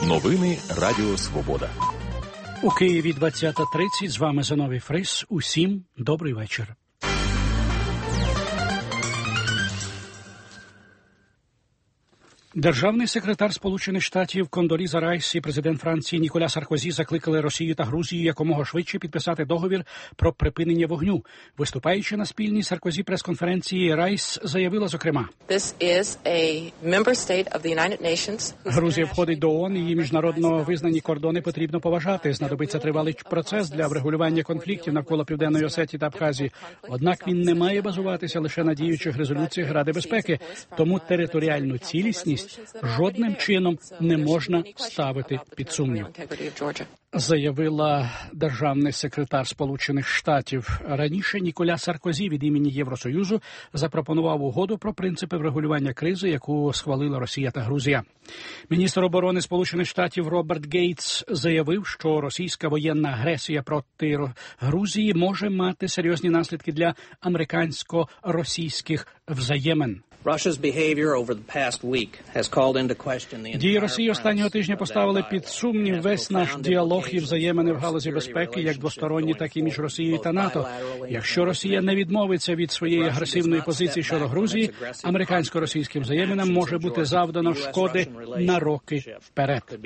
Новини Радіо Свобода. У Києві 20:30. З вами Зиновій Фрис. Усім добрий вечір. Державний секретар Сполучених Штатів Кондоліза Райс і президент Франції Ніколя Саркозі закликали Росію та Грузію якомога швидше підписати договір про припинення вогню. Виступаючи на спільній Саркозі прес-конференції, Райс заявила, зокрема, Грузія входить до ООН, її міжнародно визнані кордони потрібно поважати. Знадобиться тривалий процес для врегулювання конфліктів навколо Південної Осетії та Абхазії. Однак він не має базуватися лише на діючих резолюціях Ради безпеки, тому територіальну цілісність жодним чином не можна ставити під сумнів, заявила державний секретар Сполучених Штатів. Раніше Ніколя Саркозі від імені Євросоюзу запропонував угоду про принципи врегулювання кризи, яку схвалила Росія та Грузія. Міністр оборони Сполучених Штатів Роберт Гейтс заявив, що російська воєнна агресія проти Грузії може мати серйозні наслідки для американсько-російських взаємин. Дії Росії останнього тижня поставили під сумнів весь наш діалог і взаємини в галузі безпеки, як двосторонні, так і між Росією та НАТО. Якщо Росія не відмовиться від своєї агресивної позиції щодо Грузії, американсько-російським взаєминам може бути завдано шкоди на роки вперед.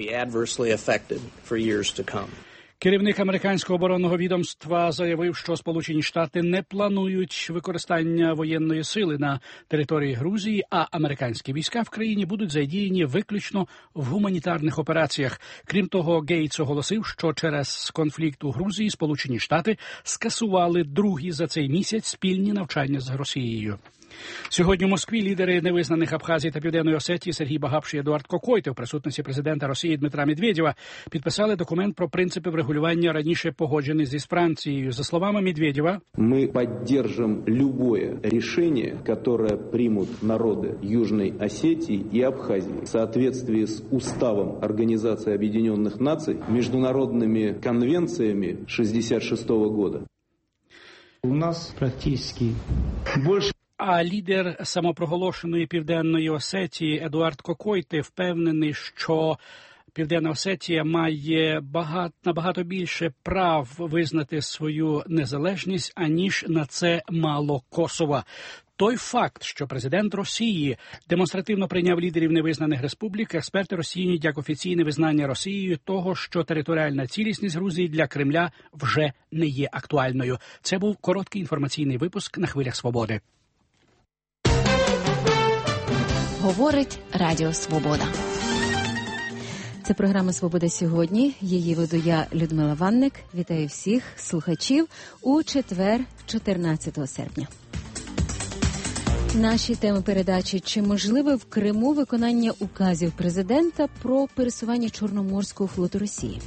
Керівник американського оборонного відомства заявив, що Сполучені Штати не планують використання воєнної сили на території Грузії, а американські війська в країні будуть задіяні виключно в гуманітарних операціях. Крім того, Гейтс оголосив, що через конфлікт у Грузії Сполучені Штати скасували другі за цей місяць спільні навчання з Росією. Сьогодні в Москві лідери невизнаних Абхазії та Південної Осетії Сергій Багапший і Едуард Кокойте в присутності президента Росії Дмитра Медведєва підписали документ про принципи врегулювання, раніше погоджений зі Францією. За словами Медведєва, «Мы поддержим любое решение, которое примут народы Южной Осетии и Абхазии в соответствии с Уставом Организации Объединенных Наций, международными конвенциями 1966 года». У нас практически больше. А лідер самопроголошеної Південної Осетії Едуард Кокойте впевнений, що Південна Осетія має набагато більше прав визнати свою незалежність, аніж на це мало Косова. Той факт, що президент Росії демонстративно прийняв лідерів невизнаних республік, експерти розцінюють як офіційне визнання Росією того, що територіальна цілісність Грузії для Кремля вже не є актуальною. Це був короткий інформаційний випуск на хвилях Свободи. Говорить Радіо Свобода. Це програма «Свобода сьогодні». Її веду я, Людмила Ванник. Вітаю всіх слухачів у четвер, 14 серпня. Наші теми передачі. Чи можливе в Криму виконання указів президента про пересування Чорноморського флоту Росії?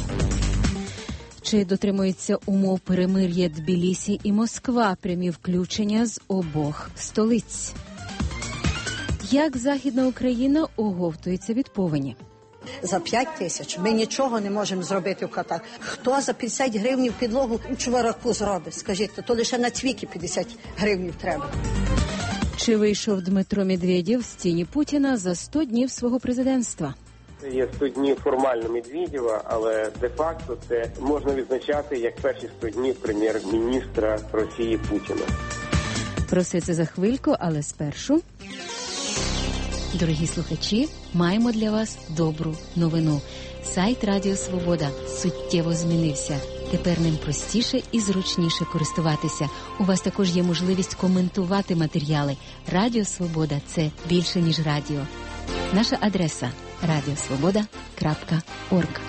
Чи дотримуються умов перемир'я Тбілісі і Москва, прямі включення з обох столиць? Як Західна Україна оговтується від повені? За 5 тисяч ми нічого не можемо зробити в Катар. Хто за 50 гривнів підлогу у Чувараку зробить? Скажіть, то лише на цвіки 50 гривнів треба. Чи вийшов Дмитро Медведєв з тіні Путіна за 100 днів свого президентства? Це є 100 днів формально Медведєва, але де-факто це можна відзначати як перші 100 днів прем'єр-міністра Росії Путіна. Про все це за хвильку, але спершу... Дорогі слухачі, маємо для вас добру новину. Сайт Радіо Свобода суттєво змінився. Тепер ним простіше і зручніше користуватися. У вас також є можливість коментувати матеріали. Радіо Свобода – це більше, ніж радіо. Наша адреса – radiosvoboda.org.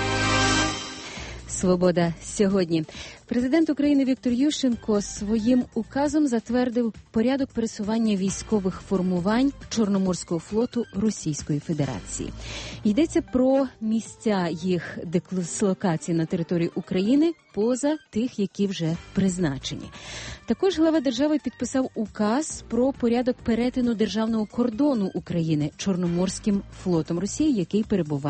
Свобода сьогодні. Президент України Віктор Ющенко своїм указом затвердив порядок пересування військових формувань Чорноморського флоту Російської Федерації. Йдеться про місця їх дислокації на території України поза тих, які вже призначені. Також глава держави підписав указ про порядок перетину державного кордону України Чорноморським флотом Росії, який перебуває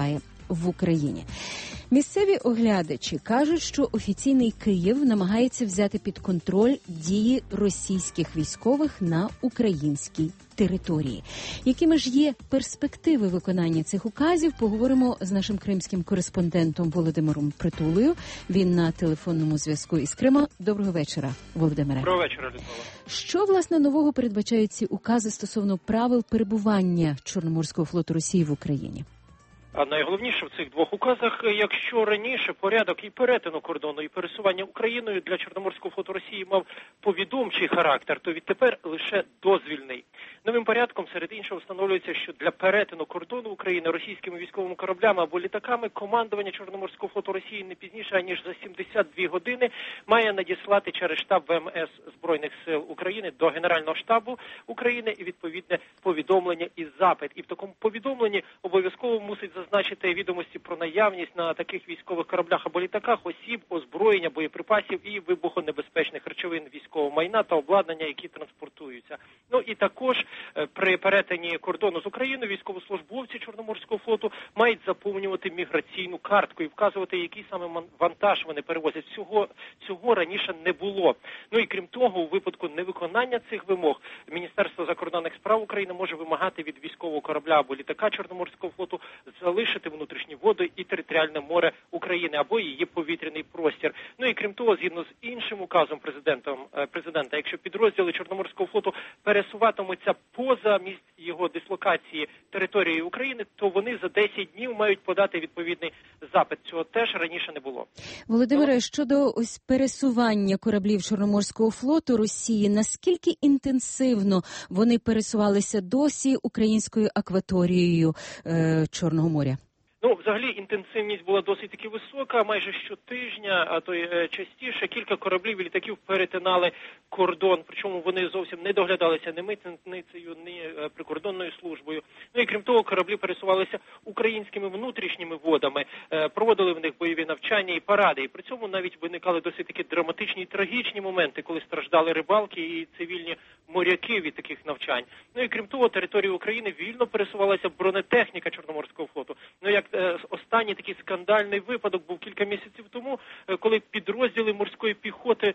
в Україні. Місцеві оглядачі кажуть, що офіційний Київ намагається взяти під контроль дії російських військових на українській території. Якими ж є перспективи виконання цих указів, поговоримо з нашим кримським кореспондентом Володимиром Притулою. Він на телефонному зв'язку із Крима. Доброго вечора, Володимире. Доброго вечора, Людмила. Що, власне, нового передбачають ці укази стосовно правил перебування Чорноморського флоту Росії в Україні? А найголовніше в цих двох указах, якщо раніше порядок і перетину кордону, і пересування Україною для Чорноморського флоту Росії мав повідомчий характер, то відтепер лише дозвільний. Новим порядком, серед іншого, встановлюється, що для перетину кордону України російськими військовими кораблями або літаками командування Чорноморського флоту Росії не пізніше, аніж за 72 години має надіслати через штаб ВМС Збройних сил України до Генерального штабу України і відповідне повідомлення і запит. І в такому повідомленні обов'язково мусить зазначити відомості про наявність на таких військових кораблях або літаках осіб, озброєння, боєприпасів і вибухонебезпечних речовин, військового майна та обладнання, які транспортуються. Ну і також при перетині кордону з Україною військовослужбовці Чорноморського флоту мають заповнювати міграційну картку і вказувати, який саме вантаж вони перевозять. Цього раніше не було. Ну і крім того, у випадку невиконання цих вимог Міністерство закордонних справ України може вимагати від військового корабля або літака Чорноморського флоту залишити внутрішні води і територіальне море України або її повітряний простір. Ну і крім того, згідно з іншим указом президента, якщо підрозділи Чорноморського флоту пересуватимуться поза місць його дислокації території України, то вони за 10 днів мають подати відповідний запит. Цього теж раніше не було. Володимире, щодо ось пересування кораблів Чорноморського флоту Росії, наскільки інтенсивно вони пересувалися досі українською акваторією Чорного моря? Ну, взагалі, інтенсивність була досить таки висока. Майже щотижня, а то й частіше, кілька кораблів і літаків перетинали кордон. Причому вони зовсім не доглядалися ні митницею, ні прикордонною службою. Ну і крім того, кораблі пересувалися українськими внутрішніми водами, проводили в них бойові навчання і паради. І при цьому навіть виникали досить таки драматичні і трагічні моменти, коли страждали рибалки і цивільні моряки від таких навчань. Ну і крім того, територією України вільно пересувалася бронетехніка Чорноморського флоту. Ну, як останній такий скандальний випадок був кілька місяців тому, коли підрозділи морської піхоти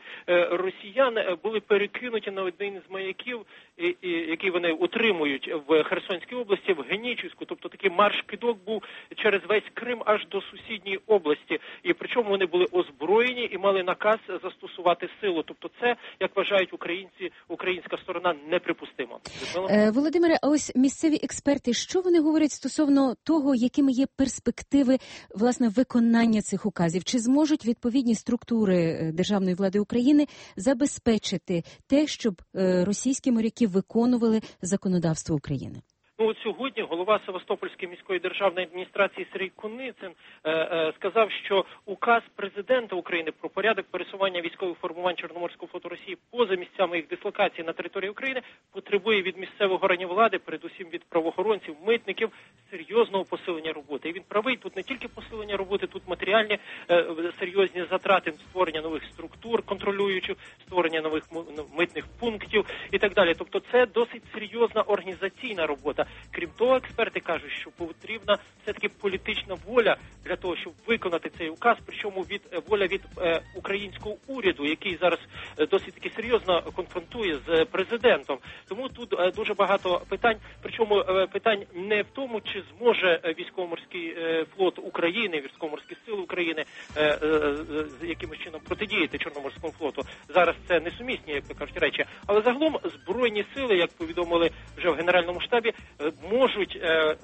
росіян були перекинуті на один з маяків, який вони утримують в Херсонській області, в Генічівську. Тобто такий марш-кидок був через весь Крим аж до сусідньої області. І причому вони були озброєні і мали наказ застосувати силу. Тобто це, як вважають українці, українська сторона неприпустимо. Володимире, а ось місцеві експерти, що вони говорять стосовно того, якими є перспективи, власне, виконання цих указів? Чи зможуть відповідні структури державної влади України забезпечити те, щоб російські моряки виконували законодавство України? Ну, от сьогодні голова Севастопольської міської державної адміністрації Сергій Куницин сказав, що указ президента України про порядок пересування військових формувань Чорноморського флоту Росії поза місцями їх дислокації на території України потребує від місцевих органів влади, передусім від правоохоронців, митників, серйозного посилення роботи. І він правий, тут не тільки посилення роботи, тут матеріальні серйозні затрати, створення нових структур контролюючих, створення нових митних пунктів і так далі. Тобто це досить серйозна організаційна робота. Крім того, експерти кажуть, що потрібна все-таки політична воля для того, щоб виконати цей указ, причому воля від українського уряду, який зараз досить таки серйозно конфронтує з президентом. Тому тут дуже багато питань, причому питань не в тому, чи зможе військово-морський флот України, військово-морські сили України якимось чином протидіяти Чорноморському флоту. Зараз це несумісні, як то кажуть, речі. Але загалом збройні сили, як повідомили вже в Генеральному штабі, можуть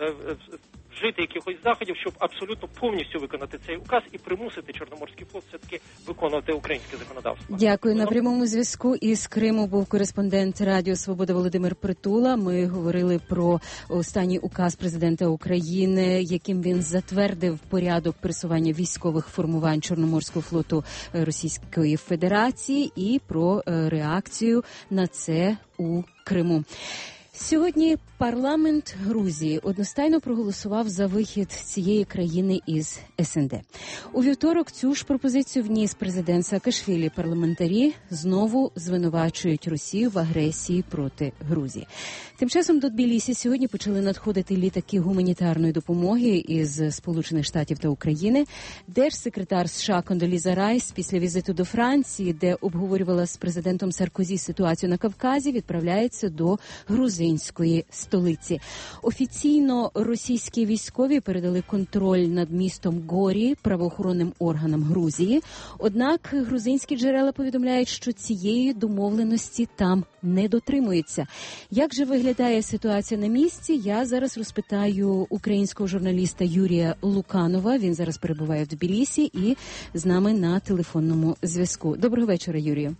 вжити якихось заходів, щоб абсолютно повністю виконати цей указ і примусити Чорноморський флот все-таки виконувати українське законодавство. Дякую. На прямому зв'язку із Криму був кореспондент Радіо Свобода Володимир Притула. Ми говорили про останній указ президента України, яким він затвердив порядок пересування військових формувань Чорноморського флоту Російської Федерації і про реакцію на це у Криму. Сьогодні парламент Грузії одностайно проголосував за вихід цієї країни із СНД. У вівторок цю ж пропозицію вніс президент Саакашвілі. Парламентарі знову звинувачують Росію в агресії проти Грузії. Тим часом до Тбілісі сьогодні почали надходити літаки гуманітарної допомоги із Сполучених Штатів та України. Держсекретар США Кондоліза Райс після візиту до Франції, де обговорювала з президентом Саркозі ситуацію на Кавказі, відправляється до грузинської столиці. Офіційно російські військові передали контроль над містом Горі правоохоронним органам Грузії. Однак грузинські джерела повідомляють, що цієї домовленості там не дотримуються. Як же виглядає ситуація на місці? Я зараз розпитаю українського журналіста Юрія Луканова. Він зараз перебуває в Тбілісі і з нами на телефонному зв'язку. Доброго вечора, Юрію.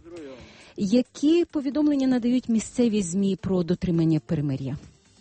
Які повідомлення надають місцеві ЗМІ про дотримання перемир'я?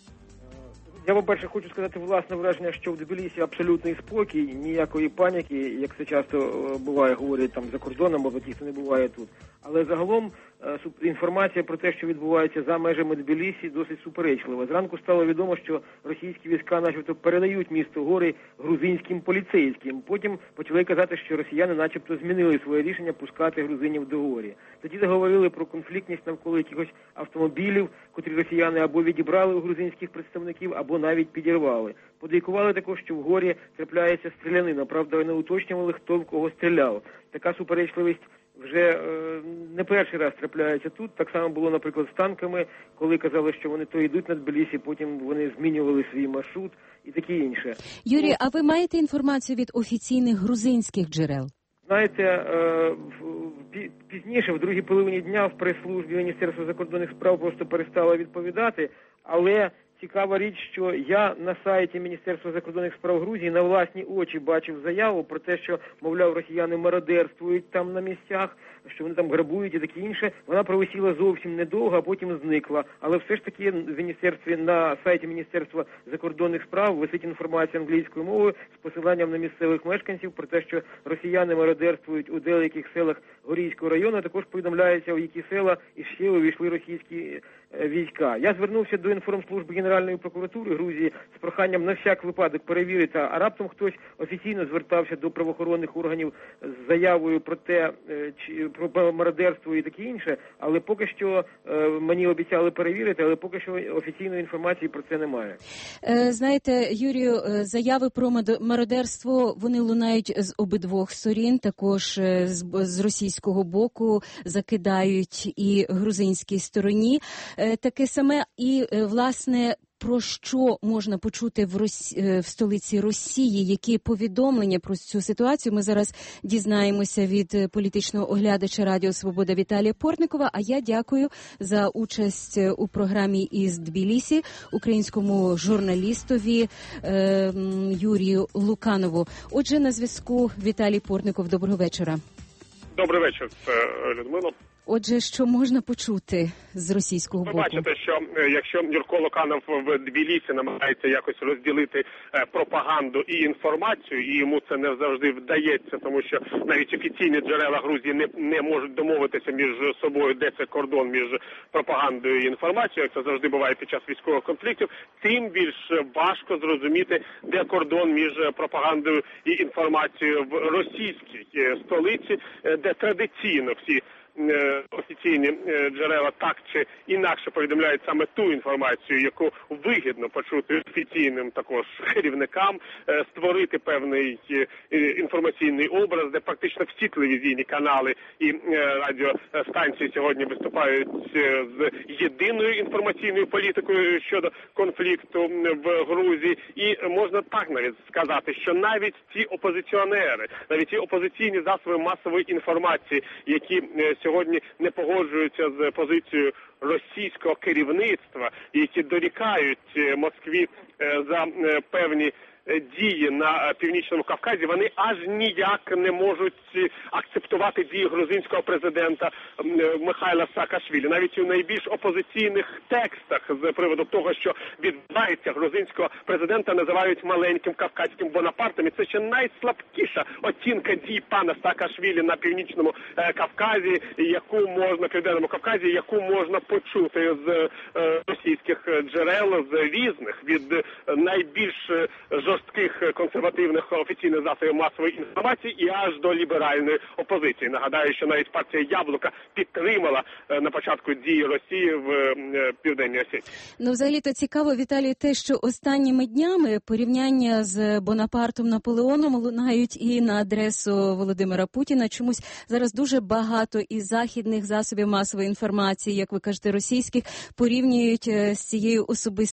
Я, по-перше, хочу сказати власне враження, що в Тбілісі абсолютний спокій, ніякої паніки, як це часто буває, говорять там за кордоном, або ті, хто не буває тут. Але загалом інформація про те, що відбувається за межами Тбілісі, досить суперечлива. Зранку стало відомо, що російські війська начебто передають місто Гори грузинським поліцейським. Потім почали казати, що росіяни начебто змінили своє рішення пускати грузинів до Горі. Тоді заговорили про конфліктність навколо якихось автомобілів, котрі росіяни або відібрали у грузинських представників, або навіть підірвали. Подейкували також, що в Горі трапляється стрілянина. Правда, не уточнювали, хто в кого стріляв. Така суперечливість вже не перший раз трапляється тут. Так само було, наприклад, з танками, коли казали, що вони то йдуть на Тбілісі, потім вони змінювали свій маршрут і таке інше. Юрій, а ви маєте інформацію від офіційних грузинських джерел? Знаєте, пізніше, в другій половині дня, в прес-службі Міністерства закордонних справ просто перестало відповідати, але цікава річ, що я на сайті Міністерства закордонних справ Грузії на власні очі бачив заяву про те, що, мовляв, росіяни мародерствують там на місцях, що вони там грабують і таке інше. Вона провисіла зовсім недовго, а потім зникла. Але все ж таки в міністерстві, на сайті Міністерства закордонних справ висить інформація англійською мовою з посиланням на місцевих мешканців про те, що росіяни мародерствують у деяких селах Горійського району. Також повідомляється, у які села і ще увійшли російські війська. Я звернувся до інформслужби Генеральної прокуратури Грузії з проханням на всяк випадок перевірити, а раптом хтось офіційно звертався до правоохоронних органів з заявою про те, про мародерство і таке інше, але поки що мені обіцяли перевірити, але поки що офіційної інформації про це немає. Знаєте, Юрію, заяви про мародерство, вони лунають з обидвох сторін, також з російського боку закидають і грузинській стороні. Таке саме і, власне, про що можна почути в столиці Росії, які повідомлення про цю ситуацію ми зараз дізнаємося від політичного оглядача Радіо Свобода Віталія Портникова. А я дякую за участь у програмі із Тбілісі українському журналістові Юрію Луканову. Отже, на зв'язку Віталій Портников. Доброго вечора. Добрий вечір, Людмило. Отже, що можна почути з російського боку? Ви бачите, що якщо Юрко Луканов в Тбілісі намагається якось розділити пропаганду і інформацію, і йому це не завжди вдається, тому що навіть офіційні джерела Грузії не можуть домовитися між собою, де це кордон між пропагандою і інформацією, як це завжди буває під час військових конфліктів, тим більш важко зрозуміти, де кордон між пропагандою і інформацією в російській столиці, де традиційно всі офіційні джерела так чи інакше повідомляють саме ту інформацію, яку вигідно почути офіційним також керівникам, створити певний інформаційний образ, де практично всі телевізійні канали і радіостанції сьогодні виступають з єдиною інформаційною політикою щодо конфлікту в Грузії. І можна так навіть сказати, що навіть ті опозиціонери, навіть ті опозиційні засоби масової інформації, які сьогодні не погоджуються з позицією російського керівництва, які дорікають Москві за певні дії на Північному Кавказі, вони аж ніяк не можуть акцептувати дії грузинського президента Михайла Саакашвілі. Навіть у найбільш опозиційних текстах з приводу того, що відбувається, грузинського президента називають маленьким кавказьким Бонапартом. І це ще найслабкіша оцінка дій пана Саакашвілі на Північному Кавказі, Південному Кавказі, яку можна почути з російських джерел, з різних, від найбільш жорстких консервативних офіційних засобів масової інформації і аж до ліберальної опозиції. Нагадаю, що навіть партія Яблука підтримала на початку дії Росії в Південній Осетії. Ну, взагалі-то цікаво, Віталію, те, що останніми днями порівняння з Бонапартом Наполеоном лунають і на адресу Володимира Путіна. Чомусь зараз дуже багато із західних засобів масової інформації, як ви кажете, російських, порівнюють з цією